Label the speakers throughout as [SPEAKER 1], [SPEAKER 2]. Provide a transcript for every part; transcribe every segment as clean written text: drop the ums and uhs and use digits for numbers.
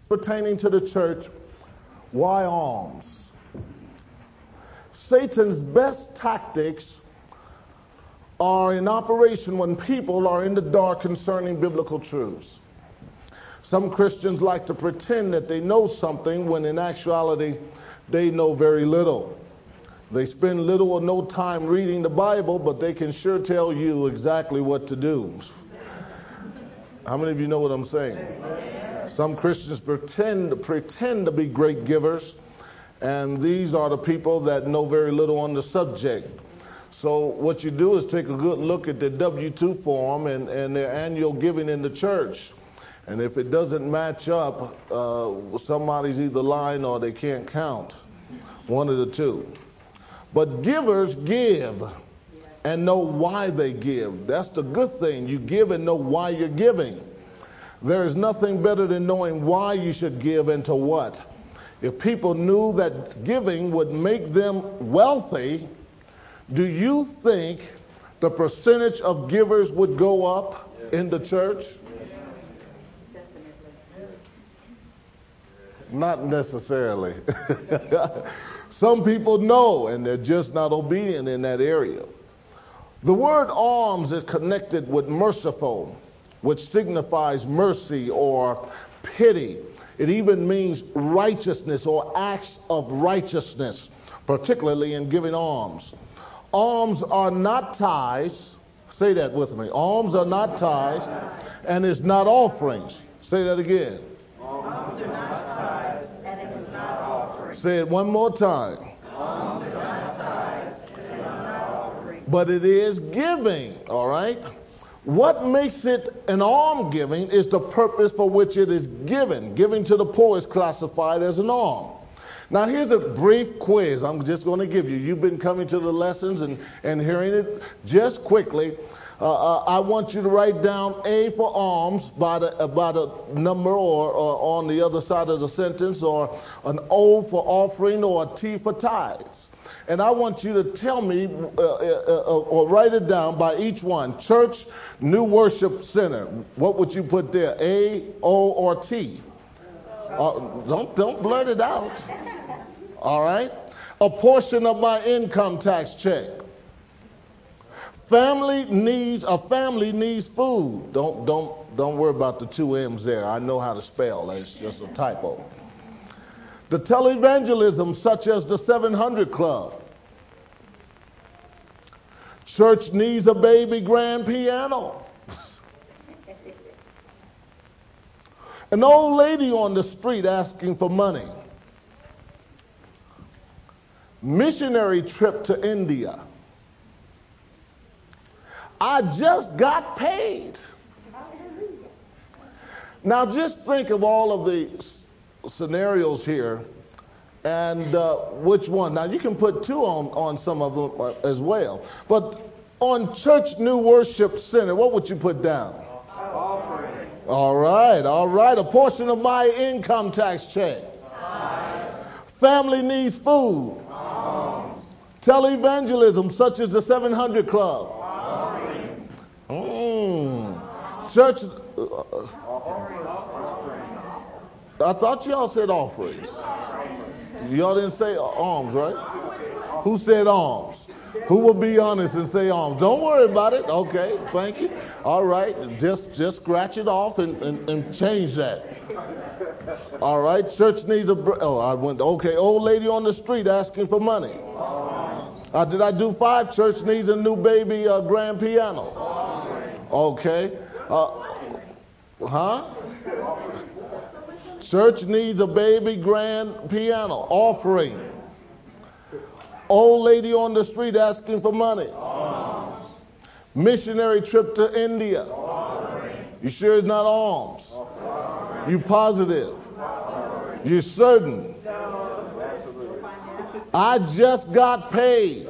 [SPEAKER 1] Pertaining to the church, why alms? Satan's best tactics are in operation when people are in the dark concerning biblical truths. Some Christians like to pretend that they know something when in actuality they know very little. They spend little or no time reading the Bible, but they can sure tell you exactly what to do. How many of you know what I'm saying? Some Christians pretend to be great givers, and these are the people that know very little on the subject. So what you do is take a good look at their W-2 form and their annual giving in the church. And if it doesn't match up, somebody's either lying or they can't count. One of the two. But givers give and know why they give. That's the good thing. You give and know why you're giving. There is nothing better than knowing why you should give and to what. If people knew that giving would make them wealthy, do you think the percentage of givers would go up in the church? Not necessarily. Some people know, and they're just not obedient in that area. The word alms is connected with merciful, which signifies mercy or pity. It even means righteousness or acts of righteousness, particularly in giving alms. Alms are not tithes. Say that with me. Alms are not tithes, and it's not offerings. Say that again. Alms are not tithes, and it is not offerings. Say it one more time. Alms are not tithes, and it is not offerings. But it is giving, all right? What makes it an alms giving is the purpose for which it is given. Giving to the poor is classified as an alms. Now here's a brief quiz I'm just going to give you. You've been coming to the lessons and hearing it. Just quickly, I want you to write down A for alms by the number or on the other side of the sentence, or an O for offering, or a T for tithes. And I want you to tell me or write it down by each one. Church, New Worship Center. What would you put there? A, O, or T? Don't blurt it out. All right. A portion of my income tax check. A family needs food. Don't worry about the two M's there. I know how to spell. It's just a typo. The televangelism, such as the 700 Club. Church needs a baby grand piano. An old lady on the street asking for money. Missionary trip to India. I just got paid. Now just think of all of the scenarios here and which one. Now you can put two on some of them as well. But on Church New Worship Center, what would you put down? Offering. All right. A portion of my income tax check. Family needs food. Televangelism, such as the 700 Club. Church. I thought y'all said offerings. Y'all didn't say alms, right? Who said alms? Who will be honest and say alms? Don't worry about it. Okay, thank you. All right, just scratch it off and change that. All right, church needs old lady on the street asking for money. Did I do 5? Church needs a new baby grand piano. Okay. Church needs a baby grand piano. Offering. Old lady on the street asking for money. Missionary trip to India. You sure it's not alms? You positive? You certain? I just got paid.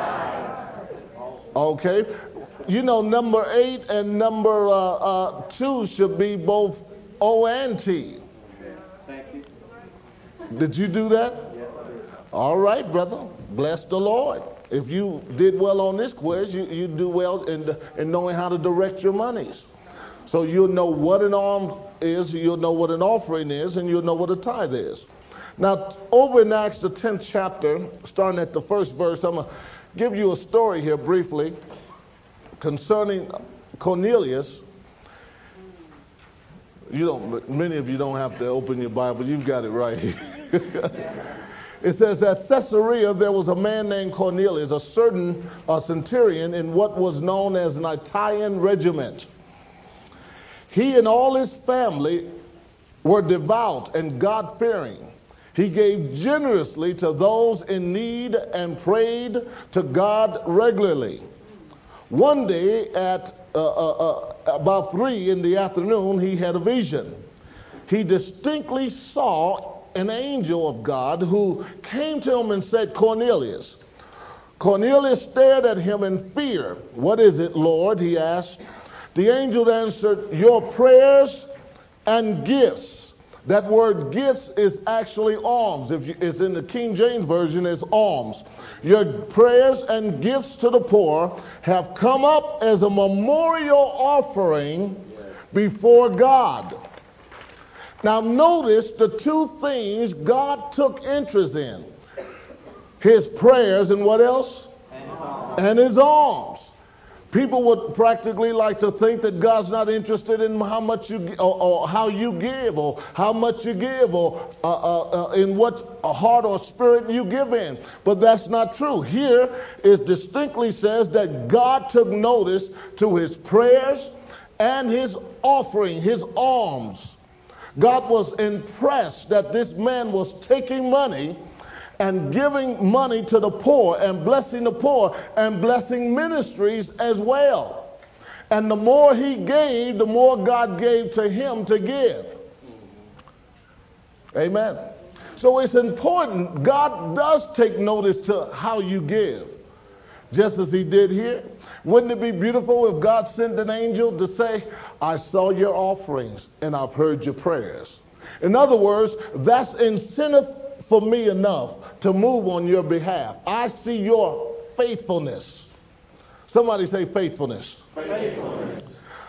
[SPEAKER 1] Okay. You know, number 8 and number 2 should be both O and T. Did you do that? All right, brother. Bless the Lord. If you did well on this quiz, you do well in knowing how to direct your monies. So you'll know what an alms is, you'll know what an offering is, and you'll know what a tithe is. Now, over in Acts, the 10th chapter, starting at the first verse, I'm going to give you a story here briefly concerning Cornelius. Many of you don't have to open your Bible. You've got it right here. It says, at Caesarea there was a man named Cornelius, a certain centurion in what was known as an Italian regiment. He and all his family were devout and God-fearing. He gave generously to those in need and prayed to God regularly. One day at about 3 in the afternoon, he had a vision. He distinctly saw an angel of God who came to him and said, Cornelius. Cornelius stared at him in fear. What is it, Lord? He asked. The angel answered, your prayers and gifts. That word gifts is actually alms. It's in the King James Version, it's alms. Your prayers and gifts to the poor have come up as a memorial offering before God. Now notice the two things God took interest in. His prayers and what else? And his alms. People would practically like to think that God's not interested in how much you or how you give or how much you give or in what heart or spirit you give in. But that's not true. Here it distinctly says that God took notice to his prayers and his offering, his alms. God was impressed that this man was taking money and giving money to the poor and blessing the poor and blessing ministries as well. And the more he gave, the more God gave to him to give. Amen. So it's important. God does take notice to how you give, just as he did here. Wouldn't it be beautiful if God sent an angel to say, I saw your offerings and I've heard your prayers? In other words, that's incentive for me enough to move on your behalf. I see your faithfulness. Somebody say faithfulness. Faithfulness.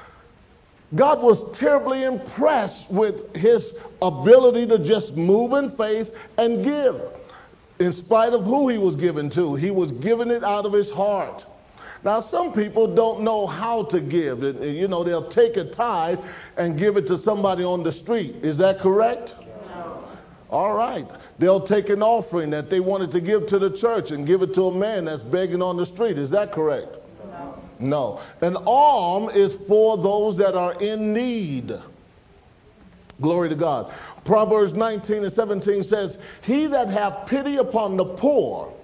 [SPEAKER 1] God was terribly impressed with his ability to just move in faith and give. In spite of who he was given to, he was giving it out of his heart. Now, some people don't know how to give. You know, they'll take a tithe and give it to somebody on the street. Is that correct? No. All right. They'll take an offering that they wanted to give to the church and give it to a man that's begging on the street. Is that correct? No. No. An alm is for those that are in need. Glory to God. Proverbs 19 and 17 says, he that hath pity upon the poor,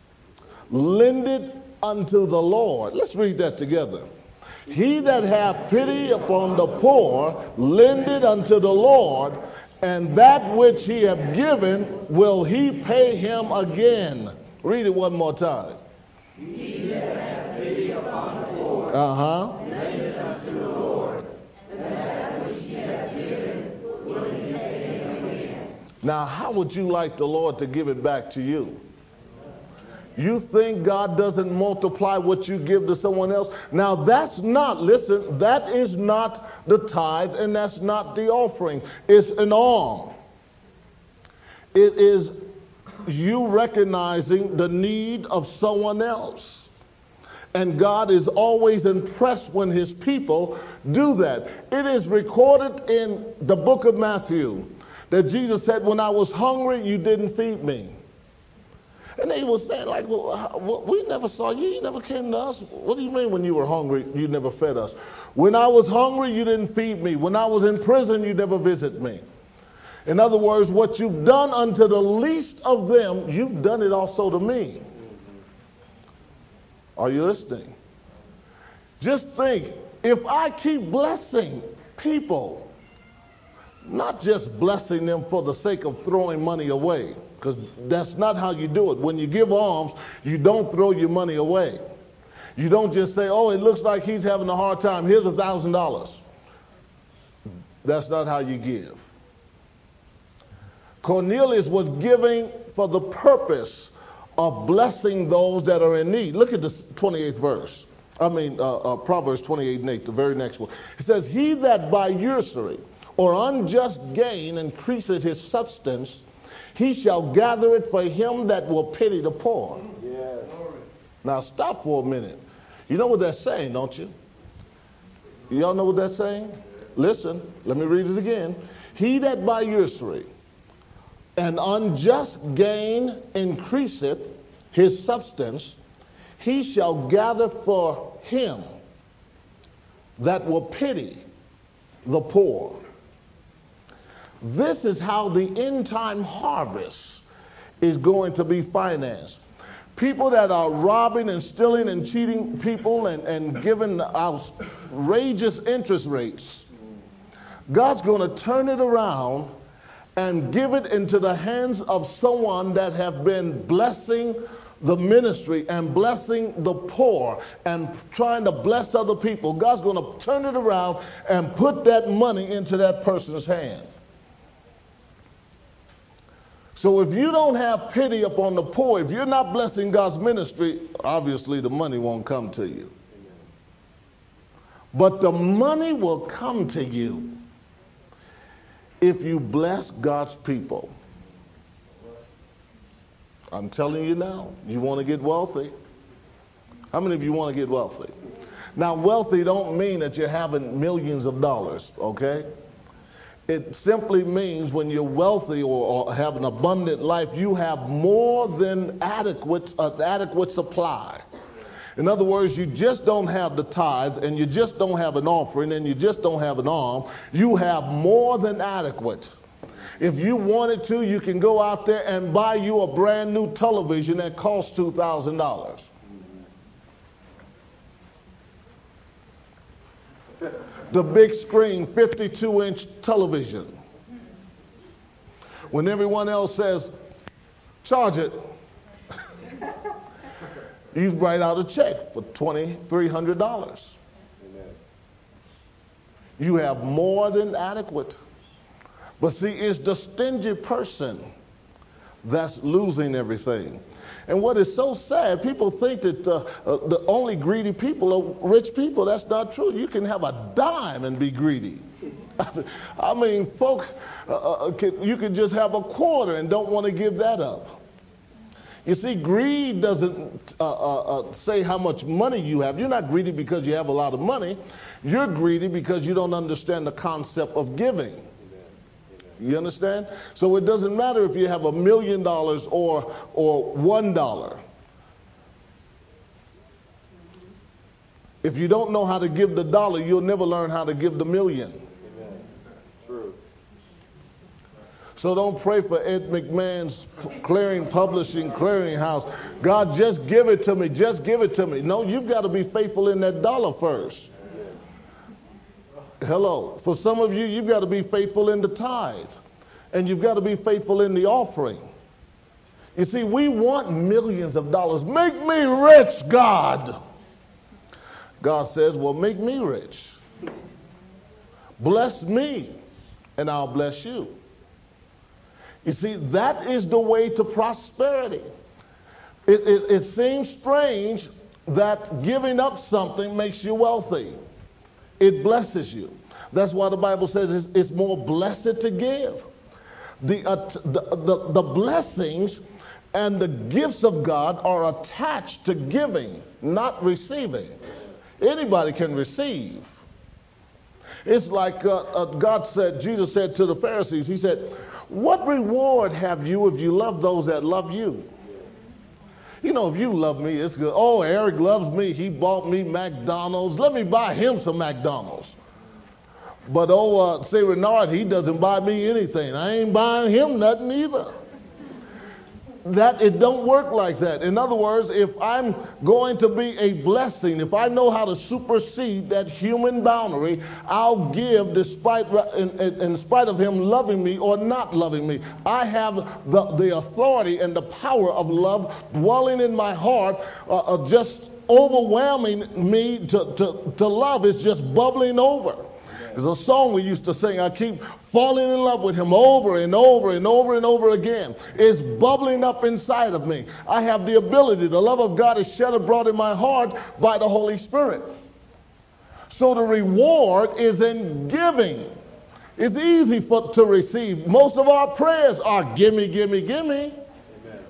[SPEAKER 1] lendeth unto the Lord. Let's read that together. He that hath pity upon the poor, lendeth unto the Lord, and that which he hath given will he pay him again. Read it one more time. He that hath pity upon the poor, lendeth unto the Lord, and that which he hath given will he pay him again. Now, how would you like the Lord to give it back to you? You think God doesn't multiply what you give to someone else? Now that's not, listen, that is not the tithe and that's not the offering. It's an alm. It is you recognizing the need of someone else. And God is always impressed when his people do that. It is recorded in the book of Matthew that Jesus said, when I was hungry, you didn't feed me. And they were saying, like, well, we never saw you. You never came to us. What do you mean when you were hungry, you never fed us? When I was hungry, you didn't feed me. When I was in prison, you never visited me. In other words, what you've done unto the least of them, you've done it also to me. Are you listening? Just think, if I keep blessing people, not just blessing them for the sake of throwing money away, because that's not how you do it. When you give alms, you don't throw your money away. You don't just say, oh, it looks like he's having a hard time. Here's $1,000. That's not how you give. Cornelius was giving for the purpose of blessing those that are in need. Look at the 28th verse. Proverbs 28:8, the very next one. It says, he that by usury or unjust gain increaseth his substance, he shall gather it for him that will pity the poor. Yes. Now stop for a minute. You know what that's saying, don't you? Y'all know what that's saying? Listen, let me read it again. He that by usury and unjust gain increaseth his substance, he shall gather for him that will pity the poor. This is how the end time harvest is going to be financed. People that are robbing and stealing and cheating people and giving outrageous interest rates, God's going to turn it around and give it into the hands of someone that have been blessing the ministry and blessing the poor and trying to bless other people. God's going to turn it around and put that money into that person's hand. So if you don't have pity upon the poor, if you're not blessing God's ministry, obviously the money won't come to you. But the money will come to you if you bless God's people. I'm telling you now, you want to get wealthy. How many of you want to get wealthy? Now, wealthy don't mean that you're having millions of dollars, okay? It simply means when you're wealthy or have an abundant life, you have more than adequate supply. In other words, you just don't have the tithe, and you just don't have an offering, and you just don't have an arm. You have more than adequate. If you wanted to, you can go out there and buy you a brand new television that costs $2,000. The big screen 52-inch television. When everyone else says, charge it, you write out a check for $2,300. You have more than adequate. But see, it's the stingy person that's losing everything. And what is so sad, people think that the only greedy people are rich people. That's not true. You can have a dime and be greedy. I mean, folks, you can just have a quarter and don't want to give that up. You see, greed doesn't say how much money you have. You're not greedy because you have a lot of money. You're greedy because you don't understand the concept of giving. You understand? So it doesn't matter if you have $1 million or $1. If you don't know how to give the dollar, you'll never learn how to give the million. Amen. True. So don't pray for Ed McMahon's publishing clearinghouse. God, just give it to me. Just give it to me. No, you've got to be faithful in that dollar first. Hello. For some of you, you've got to be faithful in the tithe. And you've got to be faithful in the offering. You see, we want millions of dollars. Make me rich, God. God says, well, make me rich. Bless me, and I'll bless you. You see, that is the way to prosperity. It seems strange that giving up something makes you wealthy. It blesses you. That's why the Bible says it's more blessed to give. The blessings and the gifts of God are attached to giving, not receiving. Anybody can receive. It's like Jesus said to the Pharisees, he said, what reward have you if you love those that love you? You know, if you love me, it's good. Oh, Eric loves me. He bought me McDonald's. Let me buy him some McDonald's. But say Renard, he doesn't buy me anything. I ain't buying him nothing either. It don't work like that. In other words, if I'm going to be a blessing, if I know how to supersede that human boundary, I'll give in spite of him loving me or not loving me. I have the authority and the power of love dwelling in my heart, just overwhelming me to love. It's just bubbling over. There's a song we used to sing. I keep falling in love with him over and over and over and over again. It's bubbling up inside of me. I have the ability. The love of God is shed abroad in my heart by the Holy Spirit. So the reward is in giving. It's easy to receive. Most of our prayers are gimme, gimme, gimme. Amen.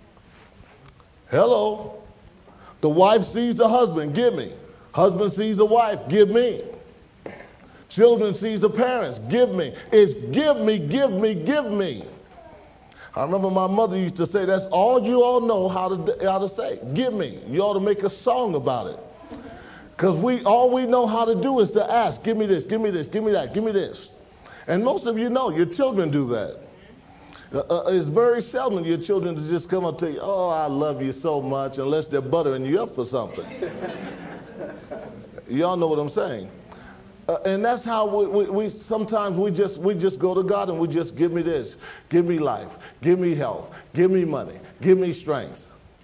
[SPEAKER 1] Hello. The wife sees the husband, give me. Husband sees the wife, give me. Children sees the parents, give me. It's give me, give me, give me. I remember my mother used to say, that's all you all know how to say. Give me. You ought to make a song about it. Because all we know how to do is to ask, give me this, give me this, give me that, give me this. And most of you know, your children do that. It's very seldom your children to just come up to you, oh, I love you so much, unless they're buttering you up for something. Y'all know what I'm saying. And that's how we sometimes we just go to God and we just give me this, give me life, give me health, give me money, give me strength.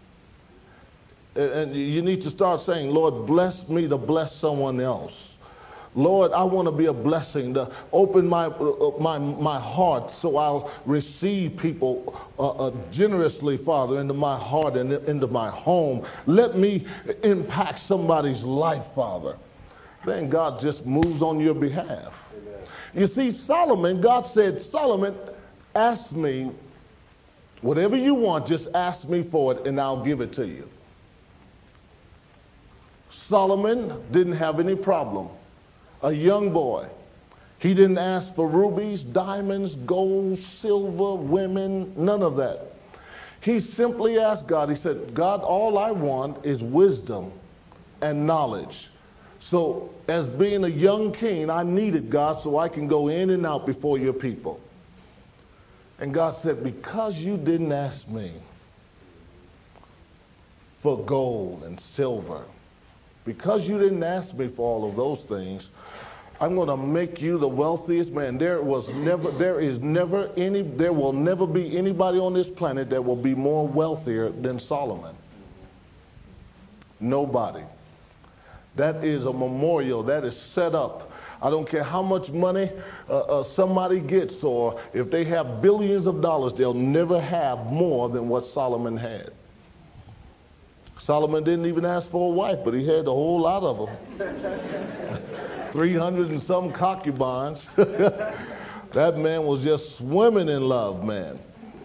[SPEAKER 1] And you need to start saying, Lord, bless me to bless someone else. Lord, I want to be a blessing, to open my heart so I'll receive people generously, Father, into my heart and into my home. Let me impact somebody's life, Father. Then God just moves on your behalf. Amen. You see, Solomon, God said, Solomon, ask me, whatever you want, just ask me for it and I'll give it to you. Solomon didn't have any problem. A young boy. He didn't ask for rubies, diamonds, gold, silver, women, none of that. He simply asked God, he said, God, all I want is wisdom and knowledge. So as being a young king, I needed God so I can go in and out before your people. And God said, because you didn't ask me for gold and silver, because you didn't ask me for all of those things, I'm going to make you the wealthiest man. There will never be anybody on this planet that will be more wealthier than Solomon. Nobody. That is a memorial. That is set up. I don't care how much money somebody gets, or if they have billions of dollars, they'll never have more than what Solomon had. Solomon didn't even ask for a wife, but he had a whole lot of them. 300 and some concubines. That man was just swimming in love, man.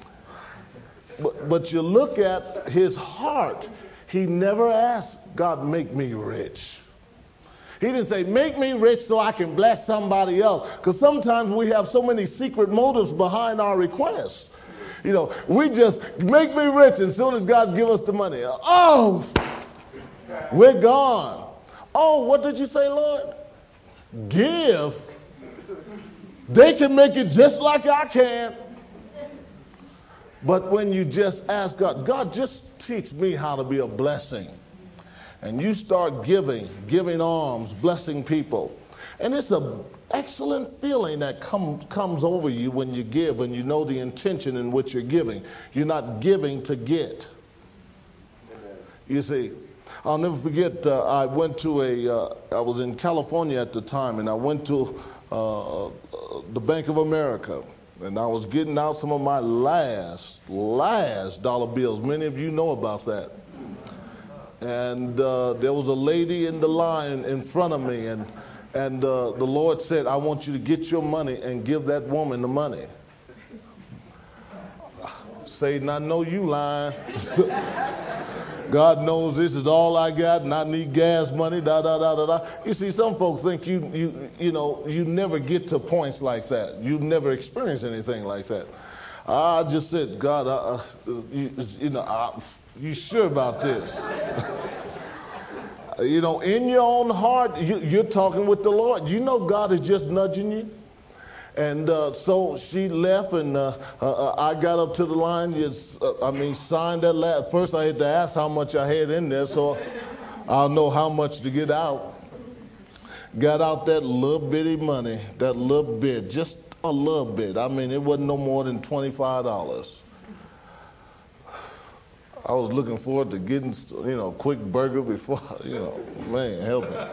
[SPEAKER 1] But you look at his heart. He never asked, God, make me rich. He didn't say, make me rich so I can bless somebody else. Because sometimes we have so many secret motives behind our requests. You know, we just make me rich, and as soon as God give us the money, oh, we're gone. Oh, what did you say, Lord? Give. They can make it just like I can. But when you just ask God, God, just teach me how to be a blessing. And you start giving alms, blessing people. And it's an excellent feeling that comes over you when you give, and you know the intention in which you're giving. You're not giving to get. You see, I'll never forget, I was in California at the time, and I went to the Bank of America. And I was getting out some of my last dollar bills. Many of you know about that. And there was a lady in the line in front of me, and the Lord said, I want you to get your money and give that woman the money. Satan, I know you lying. God knows this is all I got, and I need gas money, da da da da da. You see, some folks think you never get to points like that. You never experience anything like that. I just said, God, you sure about this? In your own heart, you're talking with the Lord. You know God is just nudging you. And so she left, and I got up to the line, signed that last. First I had to ask how much I had in there, so I'll know how much to get out. Got out that little bitty money, that little bit, just a little bit. I mean, it wasn't no more than $25. I was looking forward to getting, a quick burger before, man, help me.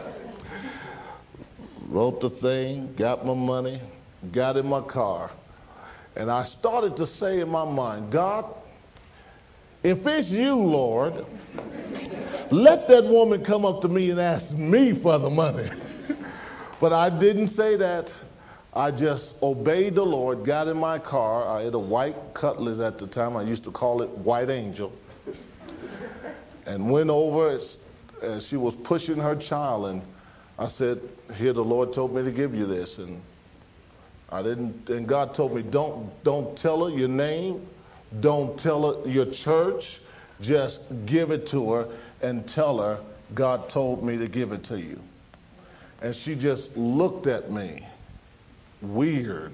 [SPEAKER 1] Wrote the thing, got my money, got in my car, and I started to say in my mind, God, if it's you, Lord, let that woman come up to me and ask me for the money. But I didn't say that. I just obeyed the Lord, got in my car. I had a white Cutlass at the time. I used to call it White Angel. And went over as she was pushing her child, and I said, here, the Lord told me to give you this. And I didn't, and God told me, don't tell her your name. Don't tell her your church. Just give it to her and tell her God told me to give it to you. And she just looked at me weird.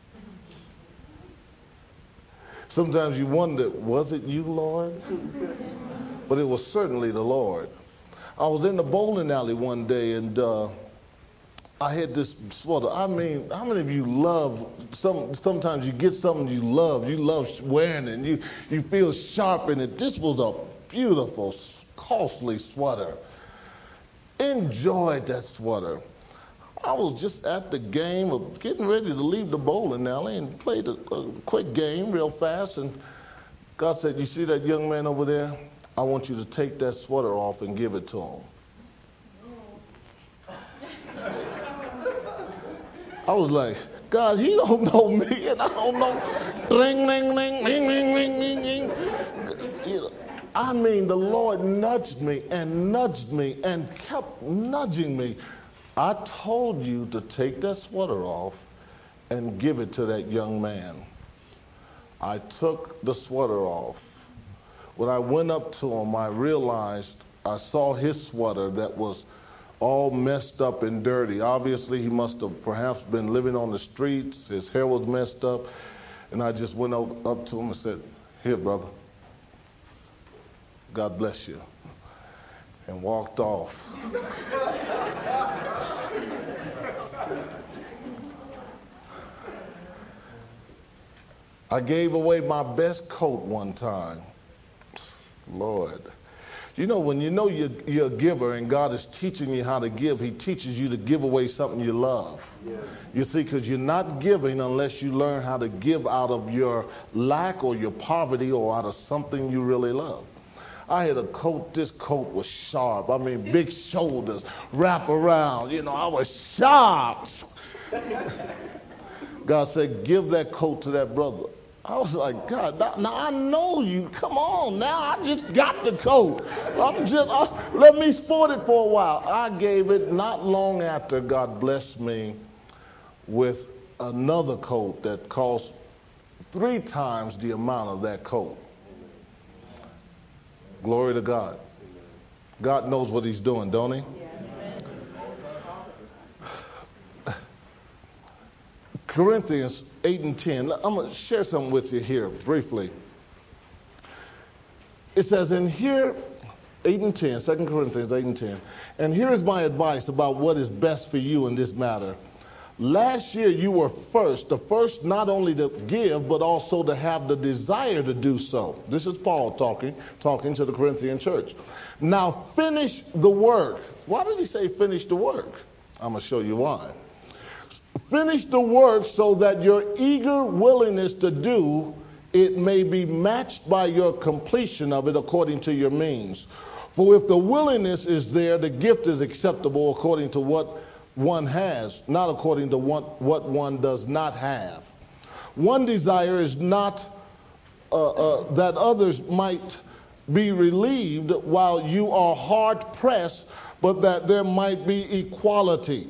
[SPEAKER 1] Sometimes you wonder, was it you, Lord? But it was certainly the Lord. I was in the bowling alley one day, and I had this sweater. I mean, how many of you love, sometimes you get something you love wearing it, and you feel sharp in it. This was a beautiful, costly sweater. Enjoyed that sweater. I was just at the game of getting ready to leave the bowling alley and played a quick game real fast, and God said, you see that young man over there? I want you to take that sweater off and give it to him. I was like, God, he don't know me, and I don't know. Ring, ring, ring, ring, ring, ring, ring, ring. You know, I mean, the Lord nudged me and kept nudging me. I told you to take that sweater off and give it to that young man. I took the sweater off. When I went up to him, I realized I saw his sweater that was all messed up and dirty. Obviously, he must have perhaps been living on the streets. His hair was messed up. And I just went up to him and said, here, brother. God bless you. And walked off. I gave away my best coat one time. Lord. You know, when you know you're a giver and God is teaching you how to give, he teaches you to give away something you love. Yes. You see, because you're not giving unless you learn how to give out of your lack or your poverty or out of something you really love. I had a coat, this coat was sharp. I mean, big shoulders, wrap around. You know, I was sharp. God said, give that coat to that brother. I was like, God, now I know you. Come on, now I just got the coat. Let me sport it for a while. I gave it not long after. God blessed me with another coat that cost 3 times the amount of that coat. Glory to God. God knows what he's doing, don't he? Corinthians 8 and 10. I'm going to share something with you here briefly. It says in here, 8 and 10, 2 Corinthians 8 and 10. And here is my advice about what is best for you in this matter. Last year you were the first not only to give, but also to have the desire to do so. This is Paul talking to the Corinthian church. Now finish the work. Why did he say finish the work? I'm going to show you why. Finish the work so that your eager willingness to do it may be matched by your completion of it according to your means. For if the willingness is there, the gift is acceptable according to what one has, not according to what one does not have. One desire is not that others might be relieved while you are hard pressed, but that there might be equality.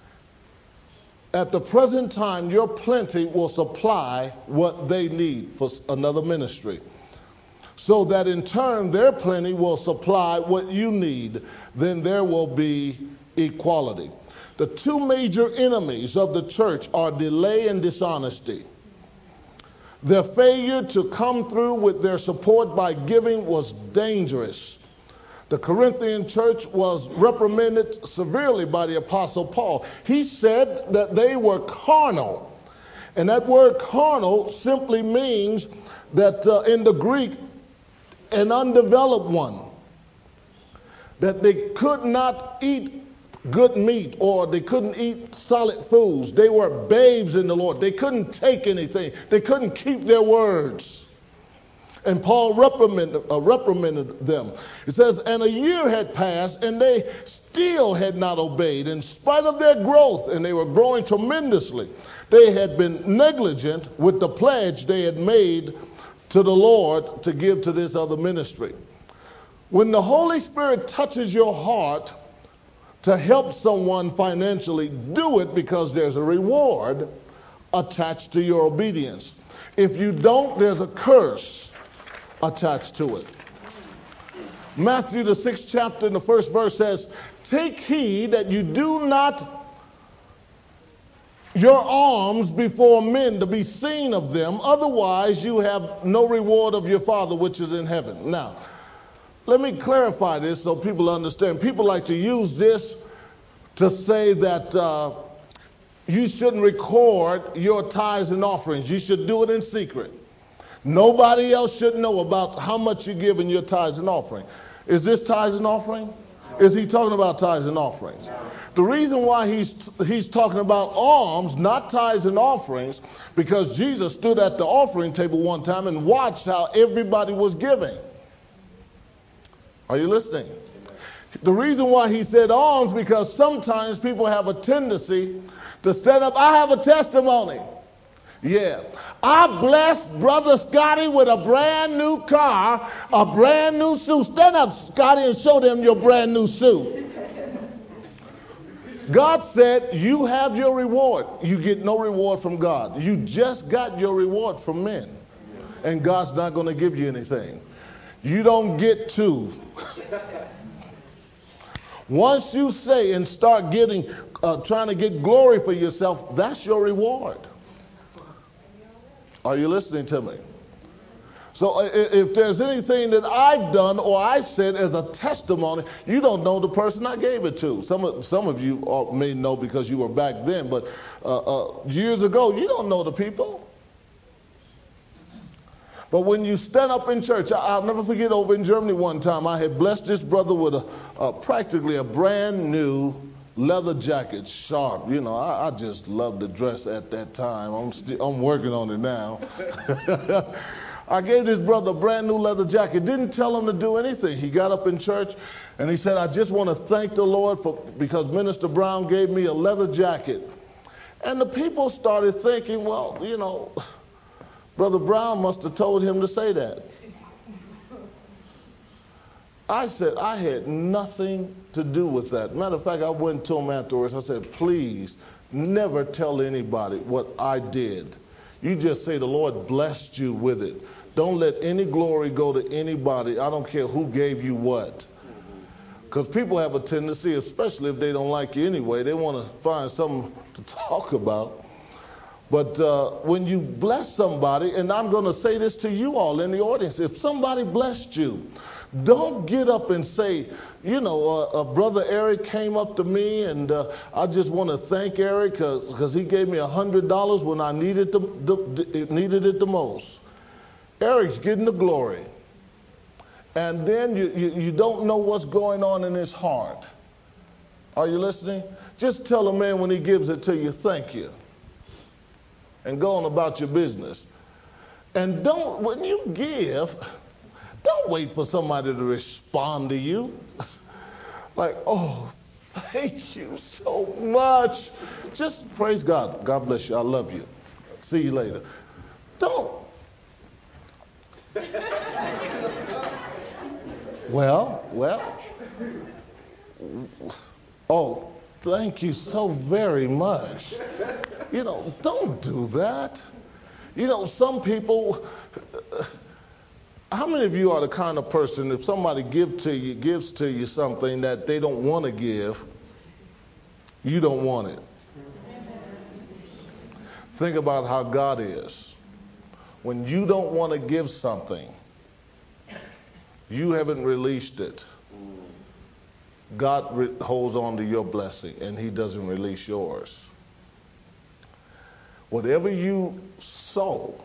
[SPEAKER 1] At the present time, your plenty will supply what they need for another ministry, so that in turn their plenty will supply what you need. Then there will be equality. The 2 major enemies of the church are delay and dishonesty. Their failure to come through with their support by giving was dangerous. The Corinthian church was reprimanded severely by the Apostle Paul. He said that they were carnal. And that word carnal simply means that in the Greek, an undeveloped one. That they could not eat good meat, or they couldn't eat solid foods. They were babes in the Lord. They couldn't take anything. They couldn't keep their words. And Paul reprimanded them. It says, and a year had passed, and they still had not obeyed, in spite of their growth, and they were growing tremendously. They had been negligent with the pledge they had made to the Lord to give to this other ministry. When the Holy Spirit touches your heart to help someone financially, do it because there's a reward attached to your obedience. If you don't, there's a curse attached to it. Matthew the 6th chapter and the 1st verse says, take heed that you do not your alms before men to be seen of them, otherwise you have no reward of your Father which is in heaven. Now, let me clarify this so people understand. People like to use this to say that you shouldn't record your tithes and offerings. You should do it in secret. Nobody else should know about how much you give in your tithes and offering. Is this tithes and offering? Is he talking about tithes and offerings? The reason why he's talking about alms, not tithes and offerings, because Jesus stood at the offering table one time and watched how everybody was giving. Are you listening? The reason why he said alms, because sometimes people have a tendency to stand up. I have a testimony. Yeah. I blessed Brother Scotty with a brand new car, a brand new suit. Stand up, Scotty, and show them your brand new suit. God said, you have your reward. You get no reward from God. You just got your reward from men. And God's not going to give you anything. You don't get to. Once you say and start getting, trying to get glory for yourself, that's your reward. Are you listening to me? So if there's anything that I've done or I've said as a testimony, you don't know the person I gave it to. Some of you may know because you were back then, but years ago, you don't know the people. But when you stand up in church, I'll never forget over in Germany one time, I had blessed this brother with practically a brand new leather jacket, sharp. You know, I just loved the dress at that time. I'm working on it now. I gave this brother a brand new leather jacket. Didn't tell him to do anything. He got up in church and he said, I just want to thank the Lord because Minister Brown gave me a leather jacket. And the people started thinking, well, you know, Brother Brown must have told him to say that. I said, I had nothing to do with that. Matter of fact, I went to him afterwards. I said, please never tell anybody what I did. You just say the Lord blessed you with it. Don't let any glory go to anybody. I don't care who gave you what. Because people have a tendency, especially if they don't like you anyway, they want to find something to talk about. But when you bless somebody, and I'm going to say this to you all in the audience, if somebody blessed you, don't get up and say, you know, Brother Eric came up to me and I just want to thank Eric because he gave me $100 when I needed it the most. Eric's getting the glory. And then you don't know what's going on in his heart. Are you listening? Just tell a man when he gives it to you, thank you. And go on about your business. And when you give, don't wait for somebody to respond to you. Like, oh, thank you so much. Just praise God. God bless you. I love you. See you later. Don't. Well. Oh, thank you so very much. You know, don't do that. You know, some people, how many of you are the kind of person, if somebody gives to you something that they don't want to give, you don't want it? Think about how God is. When you don't want to give something, you haven't released it. God holds on to your blessing and he doesn't release yours. Whatever you sow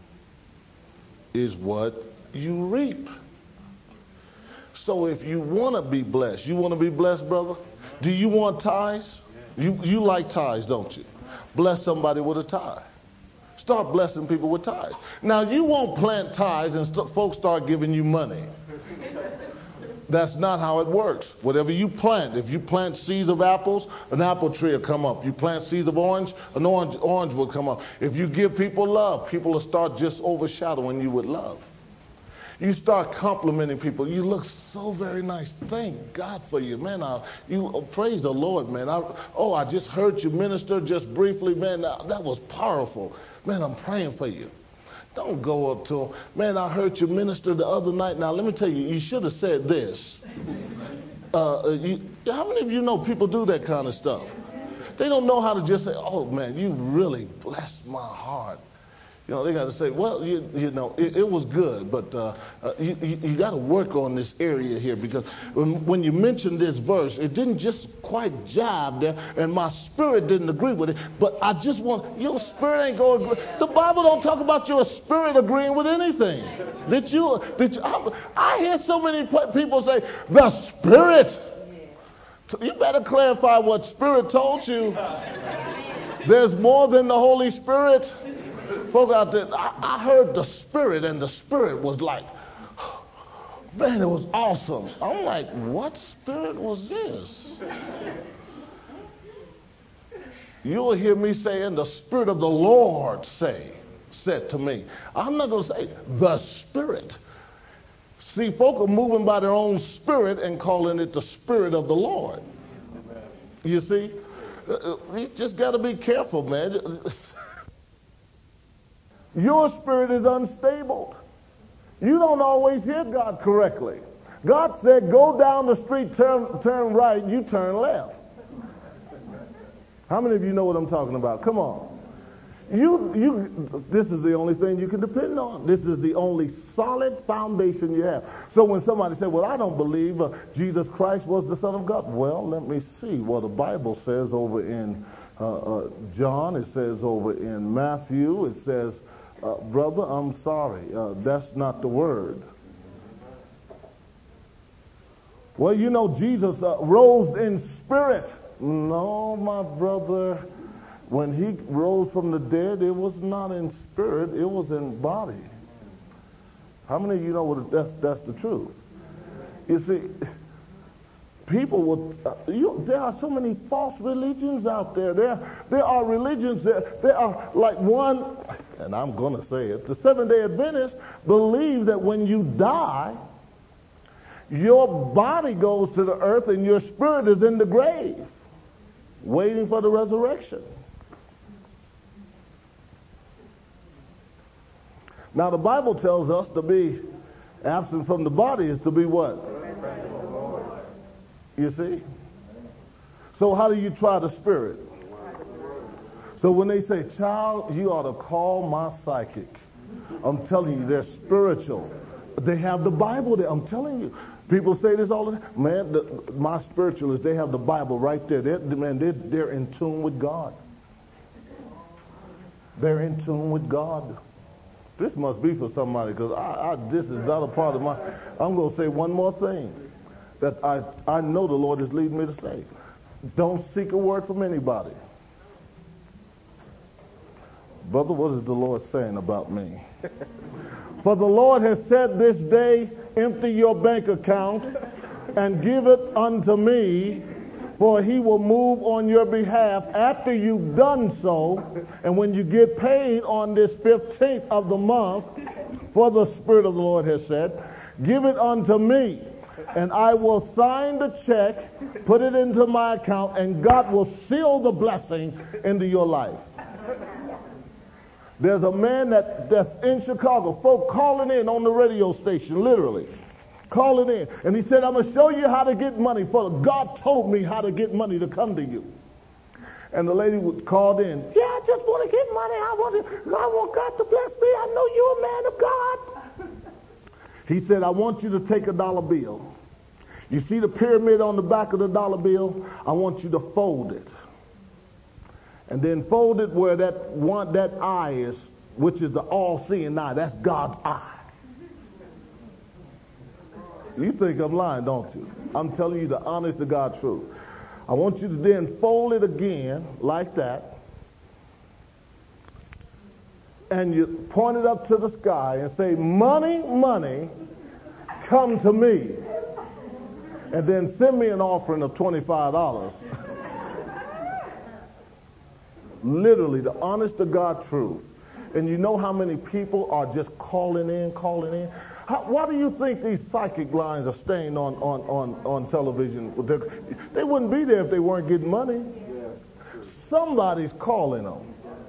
[SPEAKER 1] is what you reap. So if you want to be blessed, you want to be blessed, brother? Do you want tithes? You like tithes, don't you? Bless somebody with a tithe. Start blessing people with tithes. Now, you won't plant tithes and folks start giving you money. That's not how it works. Whatever you plant, if you plant seeds of apples, an apple tree will come up. You plant seeds of orange, an orange will come up. If you give people love, people will start just overshadowing you with love. You start complimenting people. You look so very nice. Thank God for you, man. Praise the Lord, man. I just heard you minister just briefly, man. That was powerful. Man, I'm praying for you. Don't go up to them. Man, I heard you minister the other night. Now, let me tell you, you should have said this. How many of you know people do that kind of stuff? They don't know how to just say, oh, man, you really blessed my heart. You know, they got to say, well, you know, it was good, but you got to work on this area here, because when you mentioned this verse, it didn't just quite jive there, and my spirit didn't agree with it, but I just want, your spirit ain't going to agree. The Bible don't talk about your spirit agreeing with anything. I hear so many people say, the Spirit. You better clarify what Spirit told you. There's more than the Holy Spirit. Folk out there, I heard the Spirit, and the Spirit was like, man, it was awesome. I'm like, what spirit was this? You'll hear me saying, the Spirit of the Lord said to me. I'm not going to say the Spirit. See, folk are moving by their own spirit and calling it the Spirit of the Lord. You see? You just got to be careful, man. Your spirit is unstable. You don't always hear God correctly. God said, go down the street, turn right, you turn left. How many of you know what I'm talking about? Come on. This is the only thing you can depend on. This is the only solid foundation you have. So when somebody said, well, I don't believe Jesus Christ was the Son of God. Well, let me see what the Bible says over in John. It says over in Matthew. It says, brother, I'm sorry. That's not the word. Well, you know, Jesus rose in spirit. No, my brother. When he rose from the dead, it was not in spirit, it was in body. How many of you know that's the truth? You see, people will, there are so many false religions out there. There are religions there are like one, and I'm going to say it, the Seventh-day Adventists believe that when you die, your body goes to the earth and your spirit is in the grave, waiting for the resurrection. Now, the Bible tells us to be absent from the body is to be what? You see? So how do you try the spirit? So when they say, child, you ought to call my psychic. I'm telling you, they're spiritual. They have the Bible there. I'm telling you. People say this all the time. Man, my spiritualists, they have the Bible right there. They're in tune with God. They're in tune with God. This must be for somebody, because this is not a part of my... I'm going to say one more thing that I know the Lord is leading me to say. Don't seek a word from anybody. Brother, what is the Lord saying about me? For the Lord has said this day, empty your bank account and give it unto me, for he will move on your behalf after you've done so. And when you get paid on this 15th of the month, for the Spirit of the Lord has said, give it unto me, and I will sign the check, put it into my account, and God will seal the blessing into your life. There's a man that's in Chicago, folk calling in on the radio station, literally. Calling in. And he said, I'm going to show you how to get money. For God told me how to get money to come to you. And the lady called in. Yeah, I just want to get money. I want God to bless me. I know you're a man of God. He said, I want you to take a dollar bill. You see the pyramid on the back of the dollar bill? I want you to fold it. And then fold it where that eye is, which is the all-seeing eye. That's God's eye. You think I'm lying, don't you? I'm telling you the honest to God truth. I want you to then fold it again like that. and you point it up to the sky and say, money, money, come to me. And then send me an offering of $25. Literally, the honest to God truth. And you know how many people are just calling in? Why do you think these psychic lines are staying on television? They wouldn't be there if they weren't getting money. Yes. Somebody's calling them.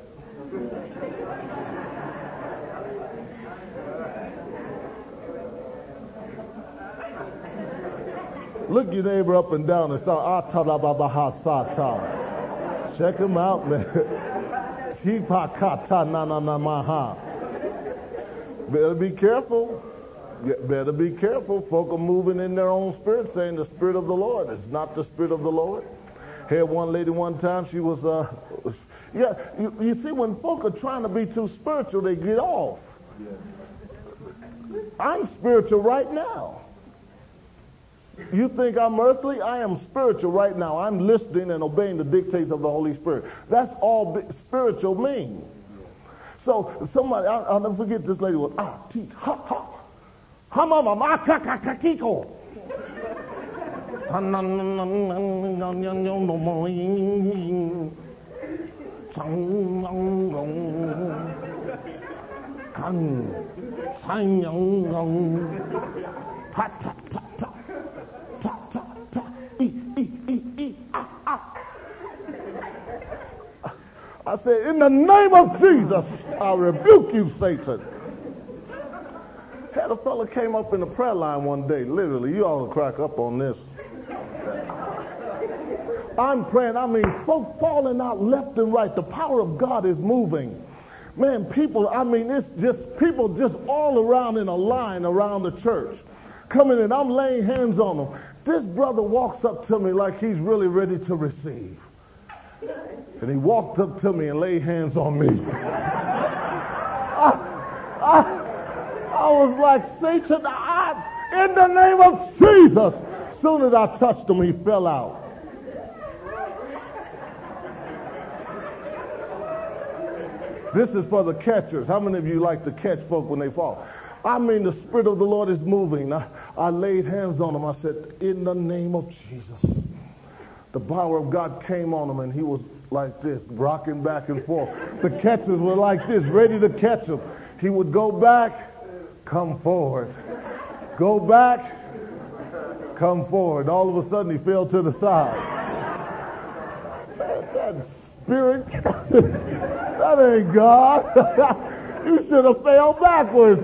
[SPEAKER 1] Look your neighbor up and down and start, check him out, man. Better be careful. Better be careful. Folk are moving in their own spirit, saying the Spirit of the Lord. It's not the Spirit of the Lord. Had one lady one time, she was, you see, when folk are trying to be too spiritual, they get off. I'm spiritual right now. You think I'm earthly? I am spiritual right now. I'm listening and obeying the dictates of the Holy Spirit. That's all spiritual means. So somebody, I'll never forget, this lady was, mama, ma kakakakiko. I said, in the name of Jesus, I rebuke you, Satan. Had a fella came up in the prayer line one day, literally, you ought to crack up on this. I'm praying, folk falling out left and right. The power of God is moving. Man, people, it's just people just all around in a line around the church. Coming in, I'm laying hands on them. This brother walks up to me like he's really ready to receive. And he walked up to me and laid hands on me. I was like, Satan, in the name of Jesus. As soon as I touched him, he fell out. This is for the catchers. How many of you like to catch folk when they fall? The Spirit of the Lord is moving. I laid hands on him. I said, in the name of Jesus. The power of God came on him, and he was like this, rocking back and forth. The catchers were like this, ready to catch him. He would go back, come forward. Go back, come forward. All of a sudden, he fell to the side. That spirit, that ain't God. You should have fell backwards.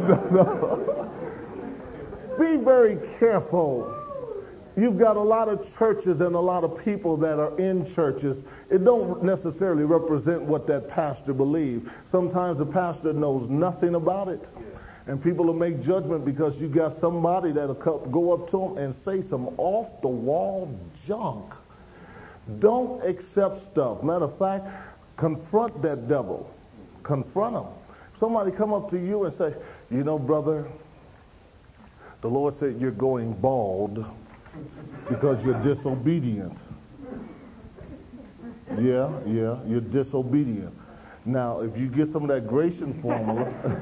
[SPEAKER 1] Be very careful. You've got a lot of churches and a lot of people that are in churches. It don't necessarily represent what that pastor believes. Sometimes the pastor knows nothing about it. And people will make judgment because you got somebody that'll go up to them and say some off-the-wall junk. Don't accept stuff. Matter of fact, confront that devil. Confront him. Somebody come up to you and say, you know, brother, the Lord said you're going bald because you're disobedient. Yeah, you're disobedient. Now, if you get some of that Gratian formula,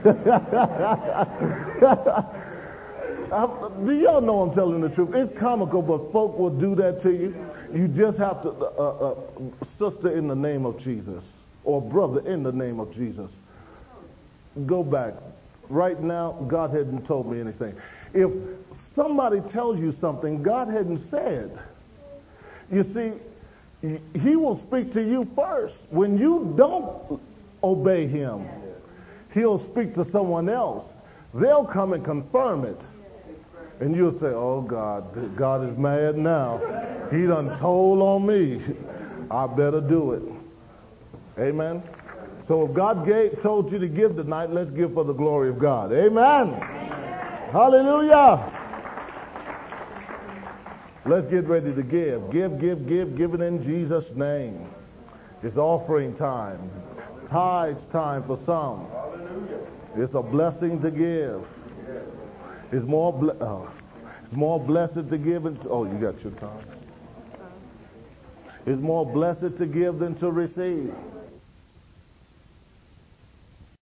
[SPEAKER 1] do y'all know I'm telling the truth? It's comical, but folk will do that to you. You just have to, sister, in the name of Jesus, or brother, in the name of Jesus, go back. Right now, God hadn't told me anything. If somebody tells you something God hadn't said, you see, he will speak to you first. When you don't obey him, he'll speak to someone else. They'll come and confirm it. And you'll say, oh, God is mad now. He done told on me. I better do it. Amen. So if God told you to give tonight, let's give for the glory of God. Amen. Hallelujah. Let's get ready to give. Give it in Jesus' name. It's offering time. Tithes time for some. It's a blessing to give. It's more blessed to give. Oh, you got your tithes. It's more blessed to give than to receive.